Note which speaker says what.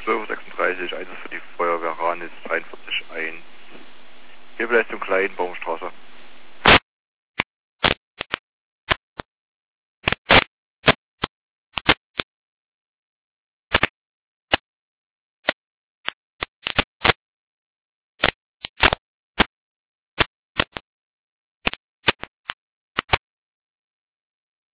Speaker 1: 12:36 Einsatz für die Feuerwehr Ranis 43.1. Hilfeleistung Kleinbaumstraße.